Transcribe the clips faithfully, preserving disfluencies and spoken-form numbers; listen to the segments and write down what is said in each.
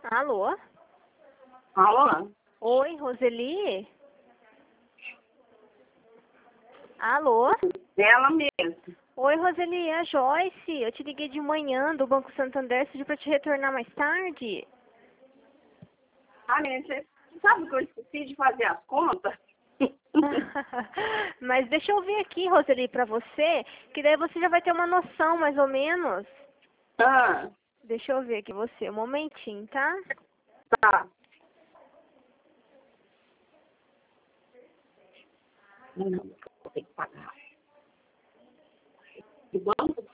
Alô? Alô? Oi, Roseli? Alô? Ela mesmo. Oi, Roseli, é a Joyce. Eu te liguei de manhã do Banco Santander, pedi pra te retornar mais tarde. Ah, menina, você sabe que eu esqueci de fazer as contas? Mas deixa eu ver aqui, Roseli, pra você, que daí você já vai ter uma noção, mais ou menos. Ah, Deixa eu ver aqui você, um momentinho, tá? tá. Não, vou ter que pagar. Que banco?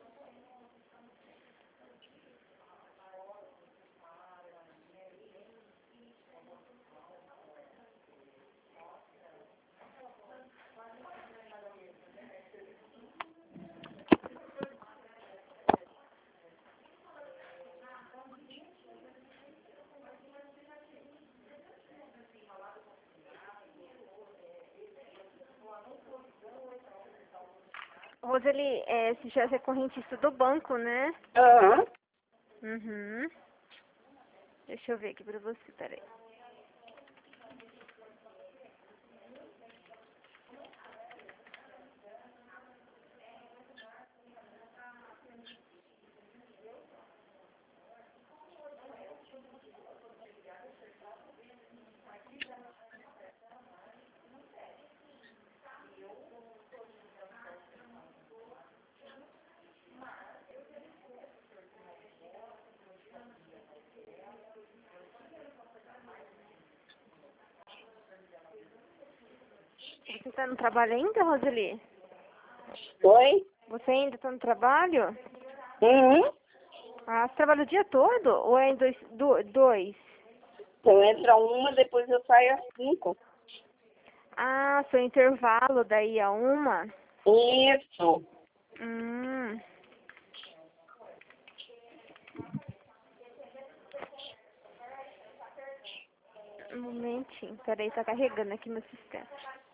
Roseli, é, você já é correntista do banco, né? Aham. Uhum. Deixa eu ver aqui pra você, peraí. Você tá no trabalho ainda, Roseli? Oi? Você ainda tá no trabalho? Uhum. Ah, você trabalha o dia todo? Ou é em dois? do- dois? Então entra uma, depois eu saio às cinco. Ah, seu intervalo daí a uma? Isso. Hum. Um momentinho, peraí, tá carregando aqui no sistema.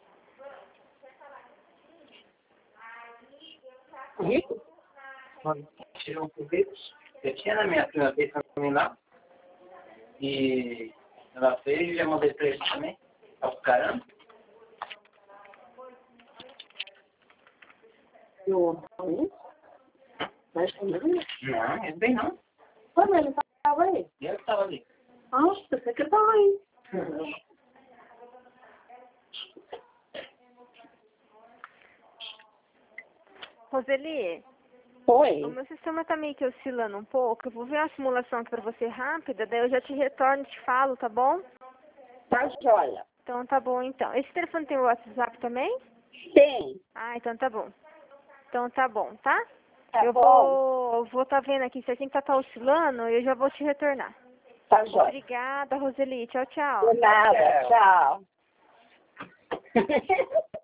Rico? Tirou um convite. Eu tinha na minha prima vez pra mim lá. E ela fez, já mandei pra ele também. Tá pro caramba. Eu. Mas também. Não, é bem não. Quando ele tava aí? Eu que tava ali. Nossa, você que tava aí. Roseli, Foi. o meu sistema tá meio que oscilando um pouco. Eu vou ver uma simulação aqui pra você rápida, daí eu já te retorno e te falo, tá bom? Tá joia. Então tá bom então. Esse telefone tem o WhatsApp também? Tem. Ah, então tá bom. Então tá bom, tá? Tá Eu bom. vou vou tá vendo aqui certinho que tá, tá oscilando e eu já vou te retornar. Tá joia. Obrigada, Roseli. Tchau, tchau. De nada. Tchau.